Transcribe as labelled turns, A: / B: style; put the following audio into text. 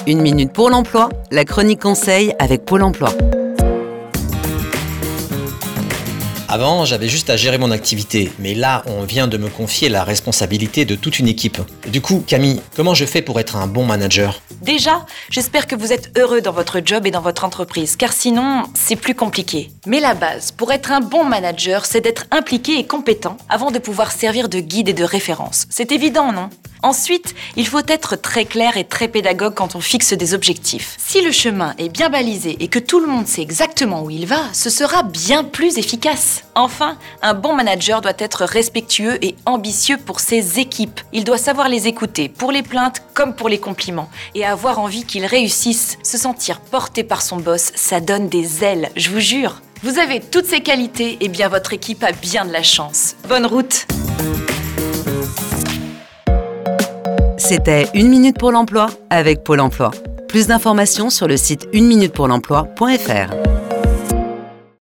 A: Une minute pour l'emploi, la chronique conseil avec Pôle emploi.
B: Avant, j'avais juste à gérer mon activité, mais là, on vient de me confier la responsabilité de toute une équipe. Du coup, Camille, comment je fais pour être un bon manager ?
C: Déjà, j'espère que vous êtes heureux dans votre job et dans votre entreprise, car sinon, c'est plus compliqué. Mais la base, pour être un bon manager, c'est d'être impliqué et compétent avant de pouvoir servir de guide et de référence. C'est évident, non ? Ensuite, il faut être très clair et très pédagogue quand on fixe des objectifs. Si le chemin est bien balisé et que tout le monde sait exactement où il va, ce sera bien plus efficace. Enfin, un bon manager doit être respectueux et ambitieux pour ses équipes. Il doit savoir les écouter, pour les plaintes comme pour les compliments, et avoir envie qu'ils réussissent. Se sentir porté par son boss, ça donne des ailes, je vous jure. Vous avez toutes ces qualités, et bien votre équipe a bien de la chance. Bonne route!
A: C'était Une minute pour l'emploi avec Pôle emploi. Plus d'informations sur le site uneminutepourlemploi.fr.